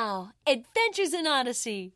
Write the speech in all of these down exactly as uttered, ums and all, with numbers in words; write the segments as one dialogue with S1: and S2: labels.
S1: now, Adventures in Odyssey.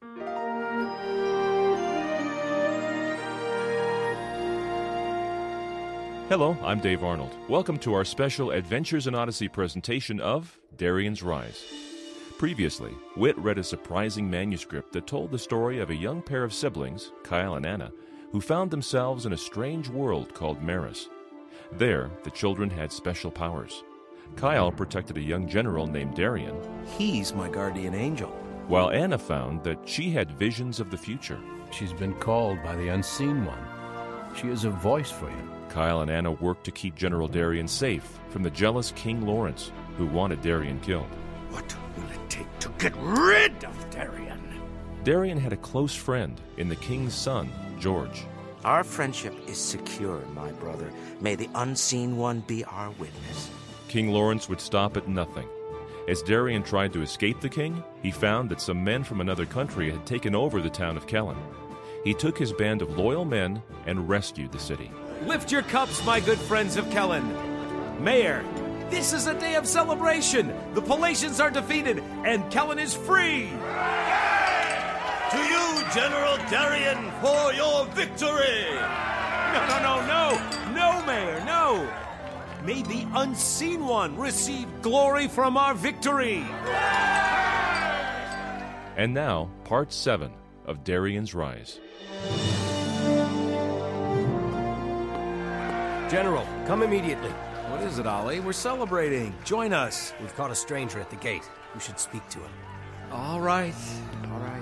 S2: Hello, I'm Dave Arnold. Welcome to our special Adventures in Odyssey presentation of Darien's Rise. Previously, Whit read a surprising manuscript that told the story of a young pair of siblings, Kyle and Anna, who found themselves in a strange world called Maris. There, the children had special powers. Kyle protected a young general named Darien.
S3: He's my guardian angel.
S2: While Anna found that she had visions of the future.
S4: She's been called by the Unseen One. She is a voice for you.
S2: Kyle and Anna worked to keep General Darien safe from the jealous King Lawrence, who wanted Darien killed.
S3: What will it take to get rid of Darien?
S2: Darien had a close friend in the king's son, George.
S5: Our friendship is secure, my brother. May the Unseen One be our witness.
S2: King Lawrence would stop at nothing. As Darien tried to escape the king, he found that some men from another country had taken over the town of Kellen. He took his band of loyal men and rescued the city.
S6: Lift your cups, my good friends of Kellen. Mayor, this is a day of celebration. The Palatians are defeated, and Kellen is free.
S7: To you, General Darien, for your victory!
S6: No, no, no, no! No, Mayor, no! May the Unseen One receive glory from our victory!
S2: And now, part seven of Darien's Rise.
S3: General, come immediately.
S6: What is it, Ollie? We're celebrating. Join us.
S3: We've caught a stranger at the gate. You should speak to him.
S6: All right, all right.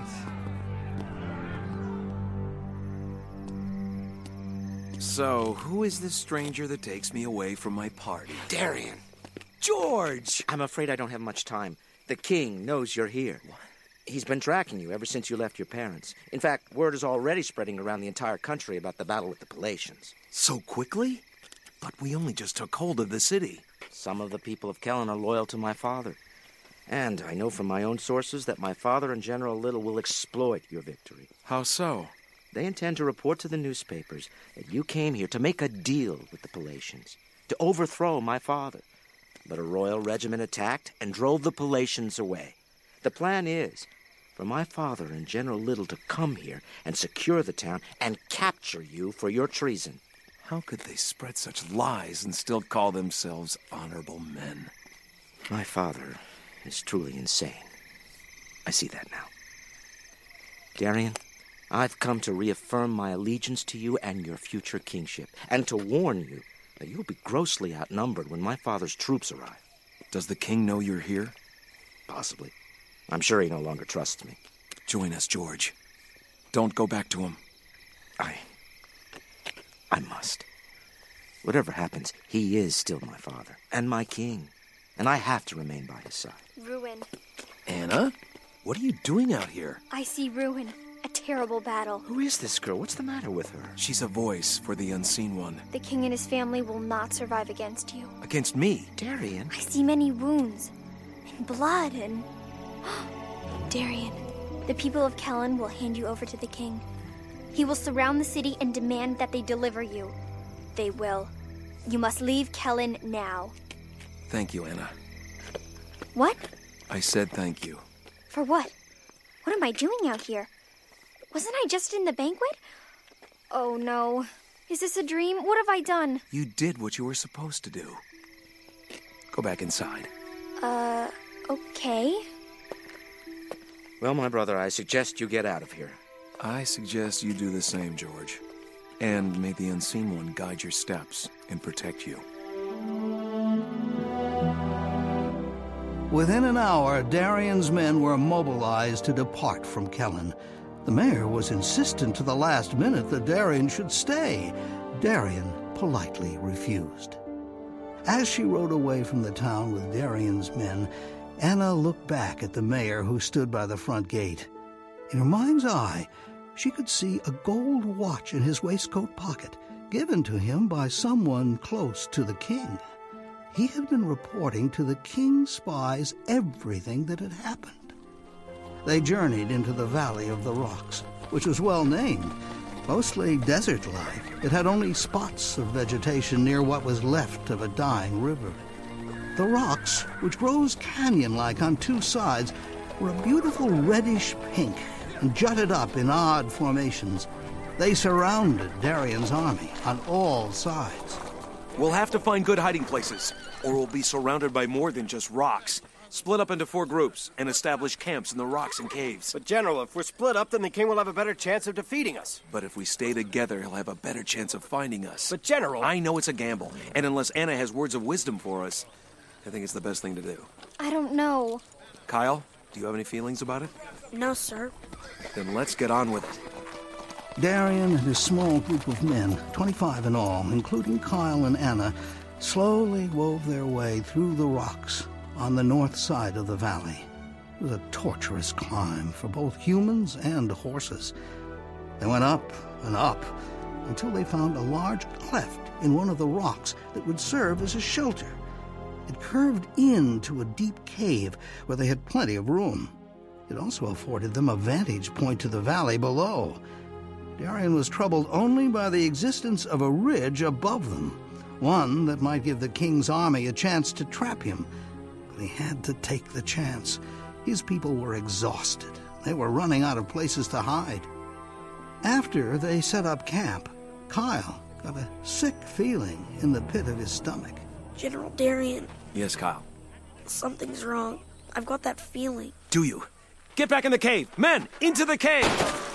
S8: So, who is this stranger that takes me away from my party?
S5: Darien!
S8: George!
S5: I'm afraid I don't have much time. The king knows you're here. What? He's been tracking you ever since you left your parents. In fact, word is already spreading around the entire country about the battle with the Palatians.
S8: So quickly? But we only just took hold of the city.
S5: Some of the people of Kellen are loyal to my father. And I know from my own sources that my father and General Little will exploit your victory.
S8: How so?
S5: They intend to report to the newspapers that you came here to make a deal with the Palatians, to overthrow my father. But a royal regiment attacked and drove the Palatians away. The plan is for my father and General Little to come here and secure the town and capture you for your treason.
S8: How could they spread such lies and still call themselves honorable men?
S5: My father is truly insane. I see that now. Darien, I've come to reaffirm my allegiance to you and your future kingship, and to warn you that you'll be grossly outnumbered when my father's troops arrive.
S8: Does the king know you're here?
S5: Possibly. I'm sure he no longer trusts me.
S8: Join us, George. Don't go back to him.
S5: I... I must. Whatever happens, he is still my father, and my king, and I have to remain by his side.
S9: Ruin.
S8: Anna? What are you doing out here?
S9: I see ruin. A terrible battle.
S5: Who is this girl? What's the matter with her?
S8: She's a voice for the Unseen One.
S9: The king and his family will not survive against you.
S8: Against me?
S5: Darien.
S9: I see many wounds, and blood, and... Darien, the people of Kellen will hand you over to the king. He will surround the city and demand that they deliver you. They will. You must leave Kellen now.
S8: Thank you, Anna.
S9: What?
S8: I said thank you.
S9: For what? What am I doing out here? Wasn't I just in the banquet? Oh, no. Is this a dream? What have I done?
S8: You did what you were supposed to do. Go back inside.
S9: Uh, okay.
S5: Well, my brother, I suggest you get out of here.
S8: I suggest you do the same, George. And may the Unseen One guide your steps and protect you.
S10: Within an hour, Darien's men were mobilized to depart from Kellen. The mayor was insistent to the last minute that Darien should stay. Darien politely refused. As she rode away from the town with Darien's men, Anna looked back at the mayor who stood by the front gate. In her mind's eye, she could see a gold watch in his waistcoat pocket, given to him by someone close to the king. He had been reporting to the king's spies everything that had happened. They journeyed into the Valley of the Rocks, which was well named. Mostly desert-like, it had only spots of vegetation near what was left of a dying river. The rocks, which rose canyon-like on two sides, were a beautiful reddish pink and jutted up in odd formations. They surrounded Darian's army on all sides.
S8: We'll have to find good hiding places, or we'll be surrounded by more than just rocks. Split up into four groups and establish camps in the rocks and caves.
S11: But General, if we're split up, then the king will have a better chance of defeating us.
S8: But if we stay together, he'll have a better chance of finding us.
S11: But General...
S8: I know it's a gamble, and unless Anna has words of wisdom for us, I think it's the best thing to do.
S9: I don't know.
S8: Kyle, do you have any feelings about it?
S12: No, sir.
S8: Then let's get on with it.
S10: Darian and his small group of men, twenty-five in all, including Kyle and Anna, slowly wove their way through the rocks on the north side of the valley. It was a torturous climb for both humans and horses. They went up and up until they found a large cleft in one of the rocks that would serve as a shelter. It curved into a deep cave where they had plenty of room. It also afforded them a vantage point to the valley below. Darian was troubled only by the existence of a ridge above them, one that might give the king's army a chance to trap him. But he had to take the chance. His people were exhausted. They were running out of places to hide. After they set up camp, Kyle got a sick feeling in the pit of his stomach.
S12: General Darian.
S8: Yes, Kyle?
S12: Something's wrong. I've got that feeling.
S8: Do you?
S6: Get back in the cave! Men, into the cave!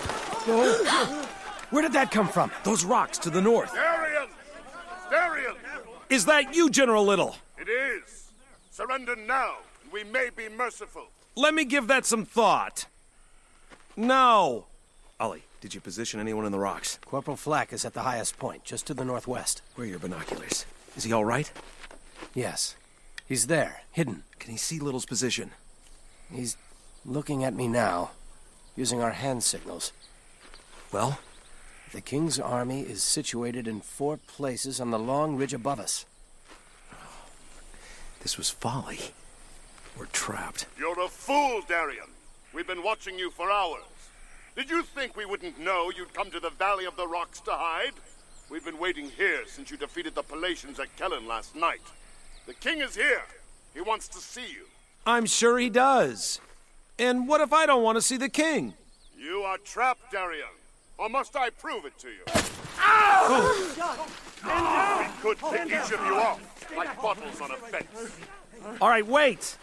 S11: Where did that come from?
S8: Those rocks to the north.
S7: Darian! Darian!
S6: Is that you, General Little?
S7: It is. Surrender now, and we may be merciful.
S6: Let me give that some thought. No.
S8: Ollie, did you position anyone in the rocks?
S11: Corporal Flack is at the highest point, just to the northwest.
S8: Where are your binoculars? Is he all right?
S11: Yes. He's there, hidden.
S8: Can he see Little's position?
S11: He's looking at me now, using our hand signals.
S8: Well?
S11: The king's army is situated in four places on the long ridge above us.
S8: This was folly. We're trapped.
S7: You're a fool, Darian. We've been watching you for hours. Did you think we wouldn't know you'd come to the Valley of the Rocks to hide? We've been waiting here since you defeated the Palatians at Kellen last night. The king is here. He wants to see you.
S6: I'm sure he does. And what if I don't want to see the king?
S7: You are trapped, Darian. Or must I prove it to you?
S6: Oh.
S7: We could pick each of you off, like bottles on a fence.
S6: All right, wait.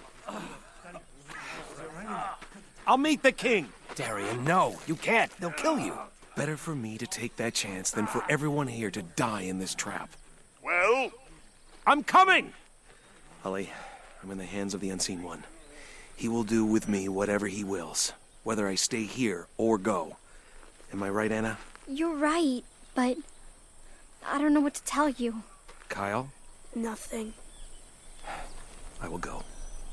S6: I'll meet the king.
S11: Darian, no. You can't. They'll kill you.
S8: Better for me to take that chance than for everyone here to die in this trap.
S7: Well?
S6: I'm coming!
S8: Ollie, I'm in the hands of the Unseen One. He will do with me whatever he wills, whether I stay here or go. Am I right, Anna?
S9: You're right, but I don't know what to tell you.
S8: Kyle?
S12: Nothing.
S8: I will go.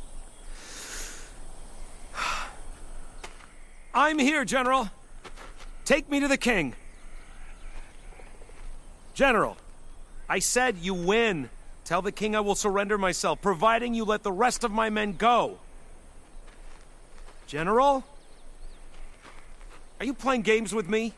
S6: I'm here, General. Take me to the king. General, I said you win. Tell the king I will surrender myself, providing you let the rest of my men go. General? Are you playing games with me?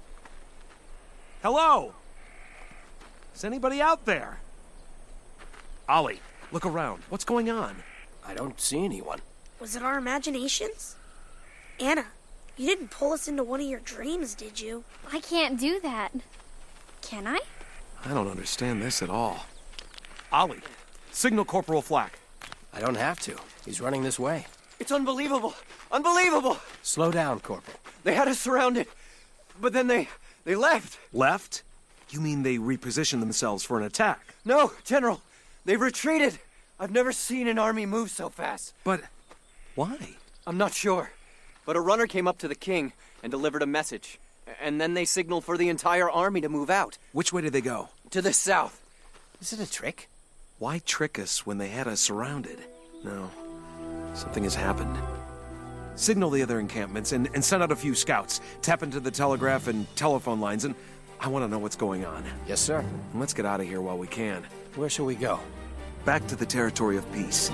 S6: Hello? Is anybody out there? Ollie, look around. What's going on?
S11: I don't see anyone.
S12: Was it our imaginations? Anna, you didn't pull us into one of your dreams, did you?
S9: I can't do that. Can I?
S8: I don't understand this at all.
S6: Ollie, signal Corporal Flack.
S11: I don't have to. He's running this way.
S13: It's unbelievable. Unbelievable.
S11: Slow down, Corporal.
S13: They had us surrounded, but then they... they left.
S8: Left? You mean they repositioned themselves for an attack?
S13: No, General. They retreated. I've never seen an army move so fast.
S8: But why?
S13: I'm not sure. But a runner came up to the king and delivered a message. And then they signaled for the entire army to move out.
S8: Which way did they go?
S13: To the south.
S11: Is it a trick?
S8: Why trick us when they had us surrounded? No. Something has happened. Signal the other encampments and, and send out a few scouts. Tap into the telegraph and telephone lines, and I want to know what's going on.
S11: Yes, sir.
S8: And let's get out of here while we can.
S11: Where shall we go?
S8: Back to the territory of peace.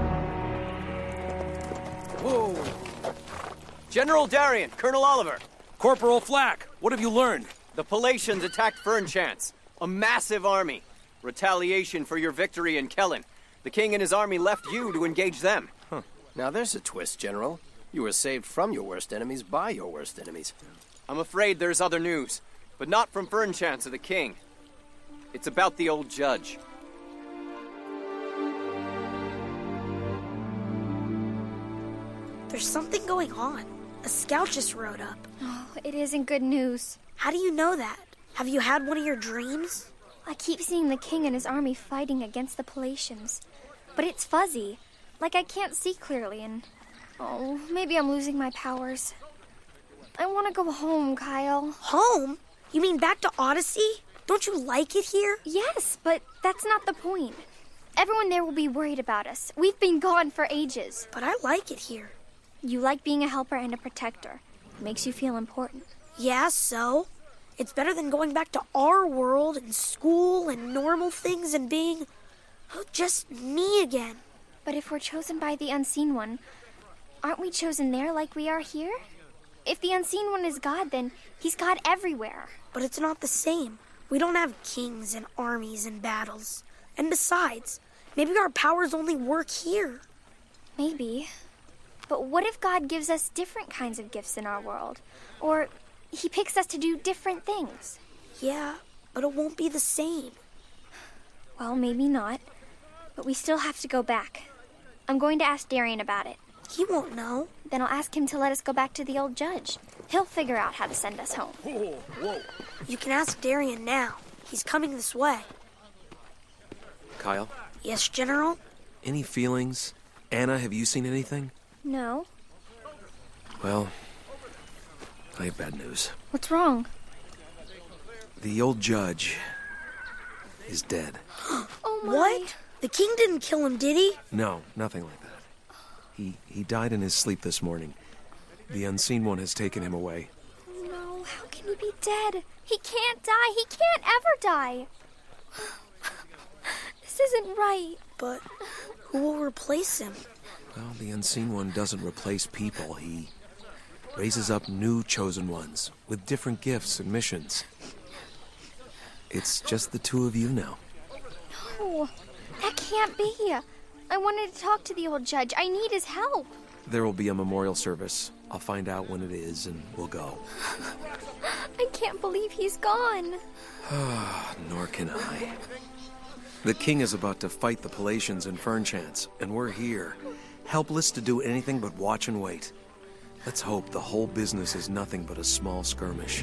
S13: Whoa! General Darian, Colonel Oliver.
S8: Corporal Flack, what have you learned?
S13: The Palatians attacked Fernchance, a massive army. Retaliation for your victory in Kellen. The king and his army left you to engage them.
S11: Huh. Now there's a twist, General. You were saved from your worst enemies by your worst enemies.
S13: I'm afraid there's other news, but not from Fernchance or the king. It's about the old judge.
S12: There's something going on. A scout just rode up.
S9: Oh, it isn't good news.
S12: How do you know that? Have you had one of your dreams?
S9: I keep seeing the king and his army fighting against the Palatians. But it's fuzzy. Like I can't see clearly and... Oh, maybe I'm losing my powers. I want to go home, Kyle.
S12: Home? You mean back to Odyssey? Don't you like it here?
S9: Yes, but that's not the point. Everyone there will be worried about us. We've been gone for ages.
S12: But I like it here.
S9: You like being a helper and a protector. It makes you feel important.
S12: Yeah, so? It's better than going back to our world and school and normal things and being... oh, just me again.
S9: But if we're chosen by the Unseen One, aren't we chosen there like we are here? If the Unseen One is God, then he's God everywhere.
S12: But it's not the same. We don't have kings and armies and battles. And besides, maybe our powers only work here.
S9: Maybe. But what if God gives us different kinds of gifts in our world? Or he picks us to do different things?
S12: Yeah, but it won't be the same.
S9: Well, maybe not. But we still have to go back. I'm going to ask Darian about it.
S12: He won't know.
S9: Then I'll ask him to let us go back to the old judge. He'll figure out how to send us home.
S8: Whoa, whoa.
S12: You can ask Darian now. He's coming this way.
S8: Kyle?
S12: Yes, General?
S8: Any feelings? Anna, have you seen anything?
S9: No.
S8: Well, I have bad news.
S9: What's wrong?
S8: The old judge is dead.
S9: Oh, my.
S12: What? The king didn't kill him, did he?
S8: No, nothing like that. He he died in his sleep this morning. The Unseen One has taken him away.
S9: Oh, no. How can he be dead? He can't die. He can't ever die. This isn't right.
S12: But who will replace him?
S8: Well, the Unseen One doesn't replace people. He raises up new chosen ones with different gifts and missions. It's just the two of you now.
S9: No, that can't be. I wanted to talk to the old judge. I need his help.
S8: There will be a memorial service. I'll find out when it is and we'll go.
S9: I can't believe he's gone.
S8: Nor can I. The king is about to fight the Palatians in Fernchance, and we're here, helpless to do anything but watch and wait. Let's hope the whole business is nothing but a small skirmish.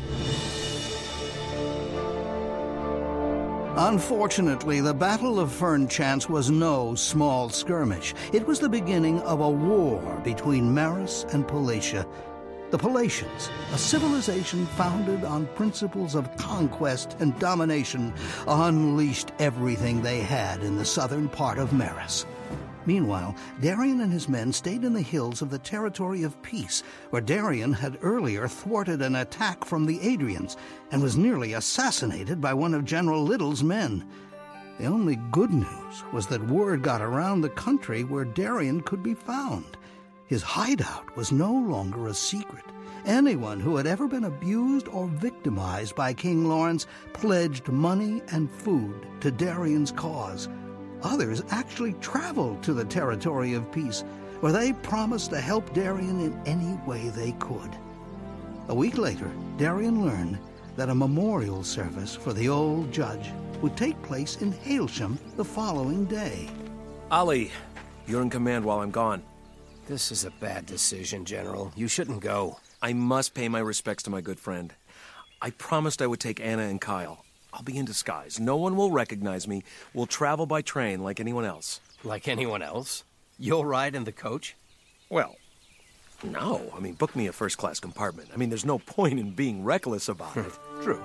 S10: Unfortunately, the Battle of Fernchance was no small skirmish. It was the beginning of a war between Maris and Palatia. The Palatians, a civilization founded on principles of conquest and domination, unleashed everything they had in the southern part of Maris. Meanwhile, Darian and his men stayed in the hills of the Territory of Peace, where Darian had earlier thwarted an attack from the Adrians and was nearly assassinated by one of General Little's men. The only good news was that word got around the country where Darian could be found. His hideout was no longer a secret. Anyone who had ever been abused or victimized by King Lawrence pledged money and food to Darian's cause. Others actually traveled to the Territory of Peace, where they promised to help Darian in any way they could. A week later, Darian learned that a memorial service for the old judge would take place in Hailsham the following day.
S8: Ali, you're in command while I'm gone.
S11: This is a bad decision, General. You shouldn't go.
S8: I must pay my respects to my good friend. I promised I would take Anna and Kyle. I'll be in disguise. No one will recognize me. We'll travel by train like anyone else.
S11: Like anyone else? You'll ride in the coach?
S8: Well, no. I mean, book me a first-class compartment. I mean, there's no point in being reckless about it.
S11: True.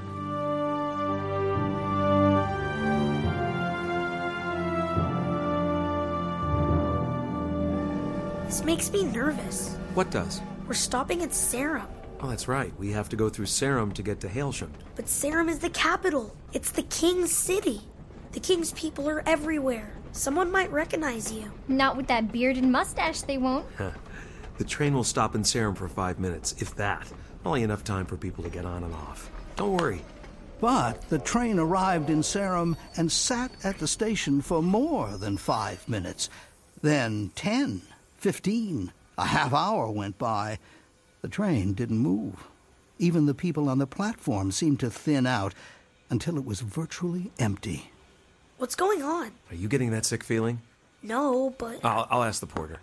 S12: This makes me nervous.
S8: What does?
S12: We're stopping at Sarum.
S8: Oh, that's right. We have to go through Sarum to get to Hailsham.
S12: But Sarum is the capital. It's the king's city. The king's people are everywhere. Someone might recognize you.
S9: Not with that beard and mustache, they won't.
S8: The train will stop in Sarum for five minutes, if that. Only enough time for people to get on and off. Don't worry.
S10: But the train arrived in Sarum and sat at the station for more than five minutes. Then ten, fifteen, a half hour went by. The train didn't move. Even the people on the platform seemed to thin out until it was virtually empty.
S12: What's going on?
S8: Are you getting that sick feeling?
S12: No, but...
S8: I'll, I'll ask the porter.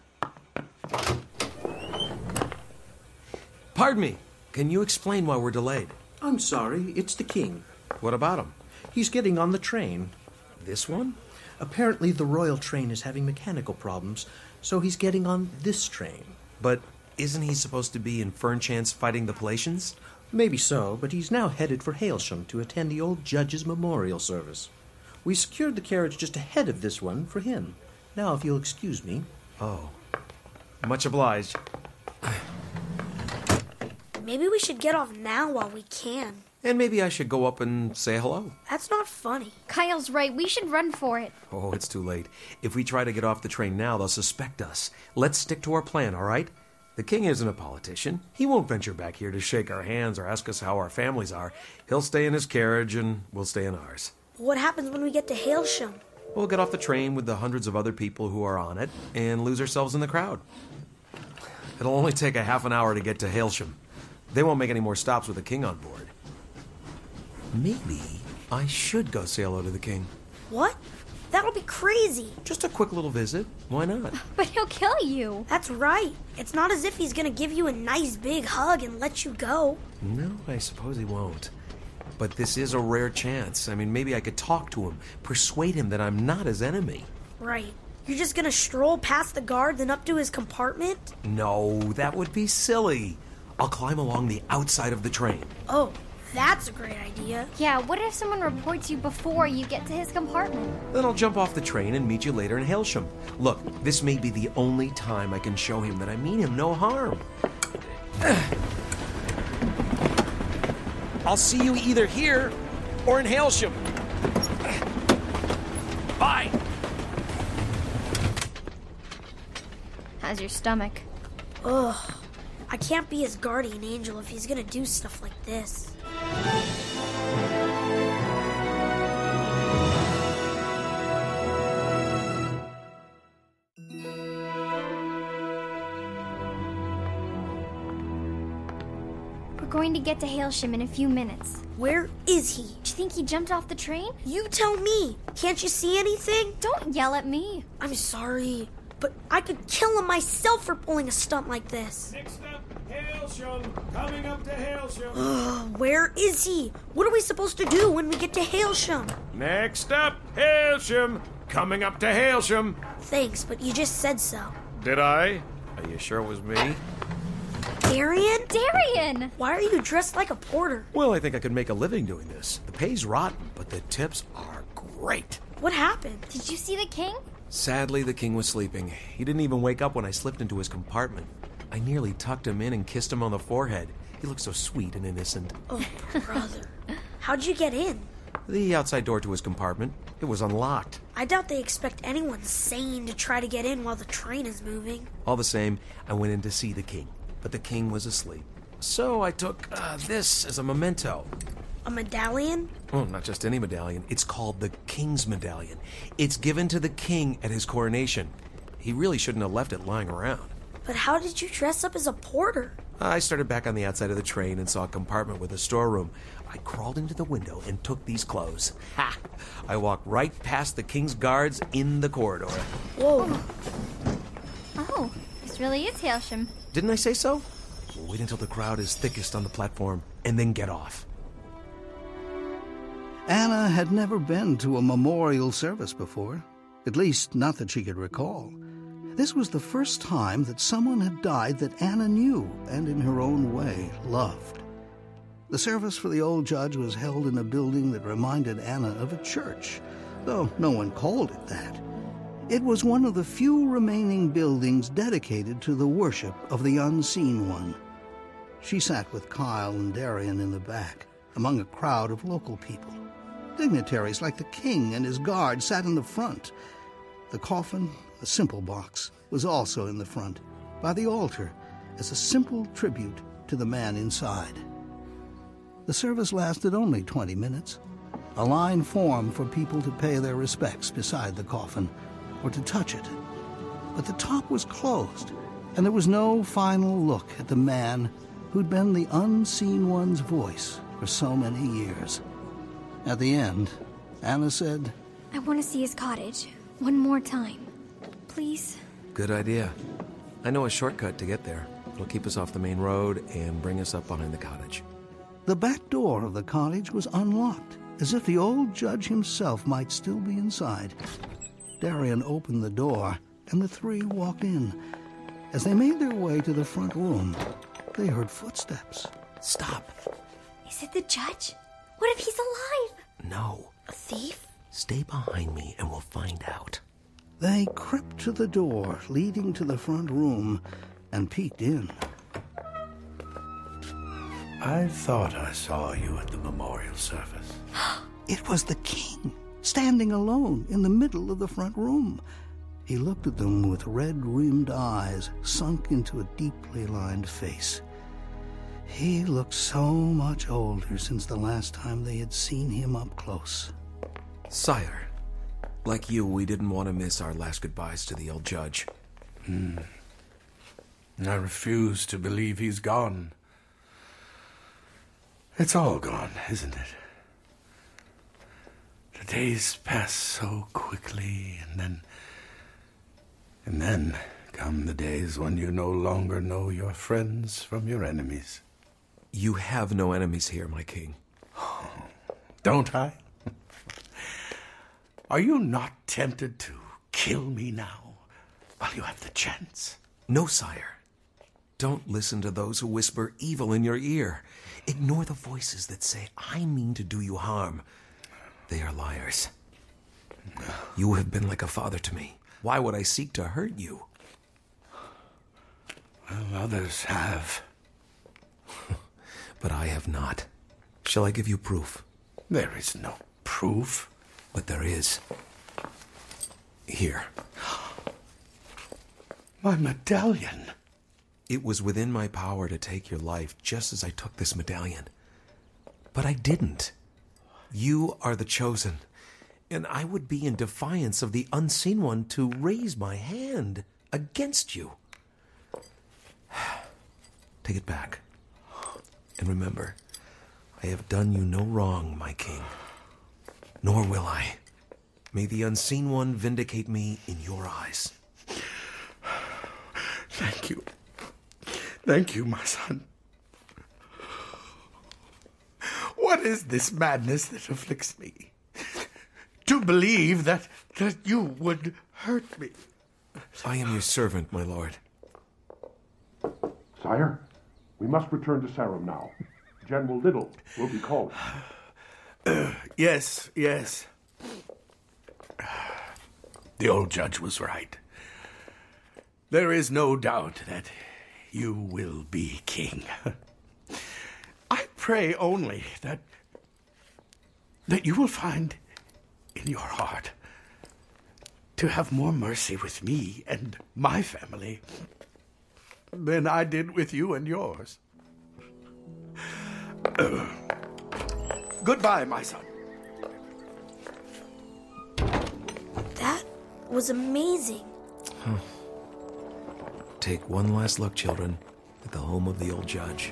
S8: Pardon me. Can you explain why we're delayed?
S14: I'm sorry, it's the king.
S8: What about him?
S14: He's getting on the train.
S8: This one?
S14: Apparently the royal train is having mechanical problems, so he's getting on this train.
S8: But isn't he supposed to be in Fernchance fighting the Palatians?
S14: Maybe so, but he's now headed for Hailsham to attend the old judge's memorial service. We secured the carriage just ahead of this one for him. Now, if you'll excuse me.
S8: Oh. Much obliged.
S12: Maybe we should get off now while we can.
S8: And maybe I should go up and say hello.
S12: That's not funny.
S9: Kyle's right. We should run for it.
S8: Oh, it's too late. If we try to get off the train now, they'll suspect us. Let's stick to our plan, all right? The king isn't a politician. He won't venture back here to shake our hands or ask us how our families are. He'll stay in his carriage and we'll stay in ours.
S12: What happens when we get to Hailsham?
S8: We'll get off the train with the hundreds of other people who are on it and lose ourselves in the crowd. It'll only take a half an hour to get to Hailsham. They won't make any more stops with the king on board. Maybe I should go say hello to the king.
S12: What? That'll be crazy.
S8: Just a quick little visit. Why not?
S9: But he'll kill you.
S12: That's right. It's not as if he's gonna give you a nice big hug and let you go.
S8: No, I suppose he won't. But this is a rare chance. I mean, maybe I could talk to him, persuade him that I'm not his enemy.
S12: Right. You're just gonna stroll past the guards and up to his compartment?
S8: No, that would be silly. I'll climb along the outside of the train.
S12: Oh, that's a great idea.
S9: Yeah, what if someone reports you before you get to his compartment?
S8: Then I'll jump off the train and meet you later in Hailsham. Look, this may be the only time I can show him that I mean him no harm. I'll see you either here or in Hailsham. Bye.
S9: How's your stomach?
S12: Ugh. I can't be his guardian angel if he's gonna do stuff like this.
S9: We're going to get to Hailsham in a few minutes.
S12: Where is he?
S9: Do you think he jumped off the train?
S12: You tell me. Can't you see anything?
S9: Don't yell at me.
S12: I'm sorry, but I could kill him myself for pulling a stunt like this.
S6: Next up, Hailsham. Coming up to Hailsham.
S12: Ugh, where is he? What are we supposed to do when we get to Hailsham?
S6: Next up, Hailsham. Coming up to Hailsham.
S12: Thanks, but you just said so.
S6: Did I? Are you sure it was me?
S12: Darian?
S9: Darian!
S12: Why are you dressed like a porter?
S8: Well, I think I could make a living doing this. The pay's rotten, but the tips are great.
S12: What happened?
S9: Did you see the king?
S8: Sadly, the king was sleeping. He didn't even wake up when I slipped into his compartment. I nearly tucked him in and kissed him on the forehead. He looked so sweet and innocent.
S12: Oh, brother. How'd you get in?
S8: The outside door to his compartment. It was unlocked.
S12: I doubt they expect anyone sane to try to get in while the train is moving.
S8: All the same, I went in to see the king, but the king was asleep. So I took uh, this as a memento.
S12: A medallion?
S8: Oh, not just any medallion. It's called the King's Medallion. It's given to the king at his coronation. He really shouldn't have left it lying around.
S12: But how did you dress up as a porter?
S8: I started back on the outside of the train and saw a compartment with a storeroom. I crawled into the window and took these clothes. Ha! I walked right past the king's guards in the corridor.
S12: Whoa.
S9: Oh, this really is Hailsham.
S8: Didn't I say so? We'll wait until the crowd is thickest on the platform and then get off.
S10: Anna had never been to a memorial service before, at least not that she could recall. This was the first time that someone had died that Anna knew and in her own way loved. The service for the old judge was held in a building that reminded Anna of a church, though no one called it that. It was one of the few remaining buildings dedicated to the worship of the Unseen One. She sat with Kyle and Darian in the back, among a crowd of local people. Dignitaries like the king and his guard sat in the front. The coffin, a simple box, was also in the front, by the altar, as a simple tribute to the man inside. The service lasted only twenty minutes. A line formed for people to pay their respects beside the coffin, or to touch it. But the top was closed, and there was no final look at the man who'd been the unseen one's voice for so many years. At the end, Anna said,
S9: I want to see his cottage one more time. Please?
S8: Good idea. I know a shortcut to get there. It'll keep us off the main road and bring us up behind the cottage.
S10: The back door of the cottage was unlocked, as if the old judge himself might still be inside. Darian opened the door, and the three walked in. As they made their way to the front room, they heard footsteps.
S5: Stop.
S9: Is it the judge? What if he's alive?
S5: No.
S12: A thief?
S5: Stay behind me and we'll find out.
S10: They crept to the door leading to the front room and peeked in.
S14: I thought I saw you at the memorial service.
S10: It was the king, standing alone in the middle of the front room. He looked at them with red-rimmed eyes sunk into a deeply lined face. He looked so much older since the last time they had seen him up close.
S8: Sire, like you, we didn't want to miss our last goodbyes to the old judge.
S14: Hmm. I refuse to believe he's gone. It's all gone, isn't it? The days pass so quickly, and then... And then come the days when you no longer know your friends from your enemies.
S8: You have no enemies here, my king.
S14: Don't I? Are you not tempted to kill me now, while you have the chance?
S8: No, sire. Don't listen to those who whisper evil in your ear. Ignore the voices that say, I mean to do you harm. They are liars. You have been like a father to me. Why would I seek to hurt you?
S14: Well, others have.
S8: But I have not. Shall I give you proof?
S14: There is no proof.
S8: But there is. Here.
S14: My medallion.
S8: It was within my power to take your life just as I took this medallion. But I didn't. You are the chosen, and I would be in defiance of the unseen one to raise my hand against you. Take it back. And remember, I have done you no wrong, my king. Nor will I. May the unseen one vindicate me in your eyes.
S14: Thank you. Thank you, my son. What is this madness that afflicts me? To believe that, that you would hurt me.
S8: I am your servant, my lord.
S7: Sire, we must return to Sarum now. General Little will be calling.
S14: Uh, yes, yes. The old judge was right. There is no doubt that you will be king. I pray only that that you will find in your heart to have more mercy with me and my family than I did with you and yours. Uh, goodbye, my son.
S12: That was amazing.
S8: Huh. Take one last look, children, at the home of the old judge.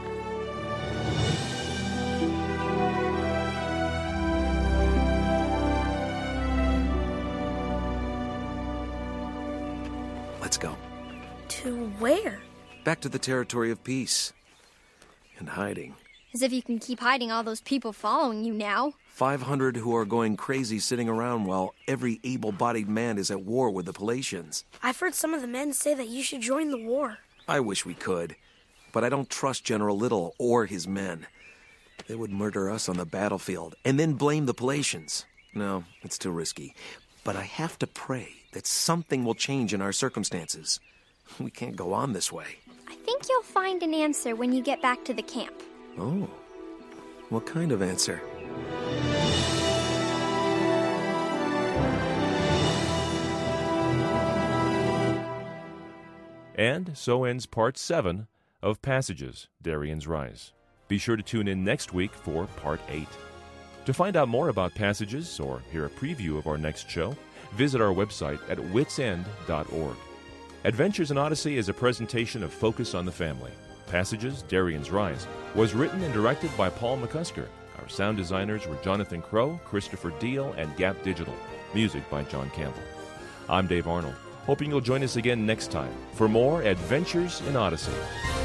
S8: Let's go.
S12: To where?
S8: Back to the territory of peace. And hiding.
S9: As if you can keep hiding all those people following you now.
S8: Five hundred who are going crazy sitting around while every able-bodied man is at war with the Palatians.
S12: I've heard some of the men say that you should join the war.
S8: I wish we could, but I don't trust General Little or his men. They would murder us on the battlefield and then blame the Palatians. No, it's too risky. But I have to pray that something will change in our circumstances. We can't go on this way.
S9: I think you'll find an answer when you get back to the camp.
S8: Oh, what kind of answer?
S2: And so ends part seven of Passages, Darien's Rise. Be sure to tune in next week for Part eight. To find out more about Passages or hear a preview of our next show, visit our website at wits end dot org. Adventures in Odyssey is a presentation of Focus on the Family. Passages, Darien's Rise was written and directed by Paul McCusker. Our sound designers were Jonathan Crow, Christopher Deal, and Gap Digital. Music by John Campbell. I'm Dave Arnold, hoping you'll join us again next time for more Adventures in Odyssey.